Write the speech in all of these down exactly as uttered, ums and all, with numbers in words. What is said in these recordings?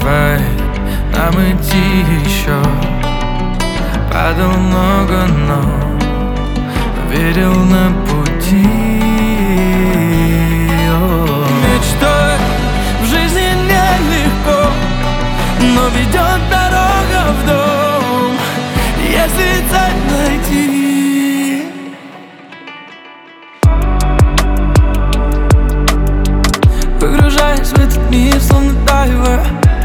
давай нам идти еще. Падал много, но верил на пути. О. Мечтой в жизни нелегко, но ведет дорога в дом, если цель найти. Погружаясь в этот мир, словно дайвер,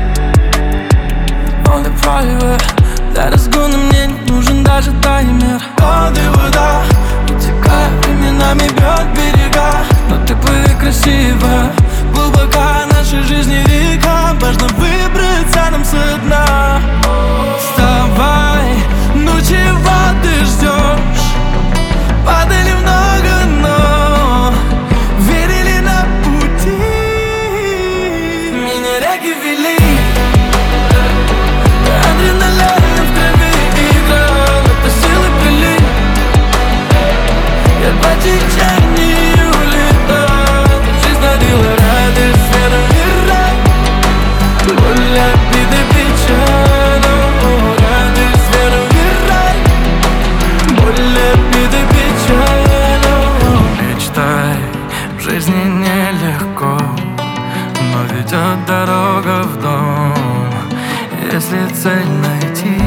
он и private. Для разгона мне не нужен даже таймер. Воды, вода, утекая, временами бьет берега. Но ты плыви красиво, глубока наша жизнь и река. Важно выбраться нам со дна. Вставай, ну чего ты ждешь? Падали много, но верили на пути. Меня реки вели, адреналин в крови играл, это силы пили. Я по течению летал, жизнь дарила радость, веру и рай. Боль, обиды, печаль, о, радость, веру и рай. Боль, обиды, печаль, о. Мечтай, в жизни нелегко, но ведет дорога в дом, если цель найти.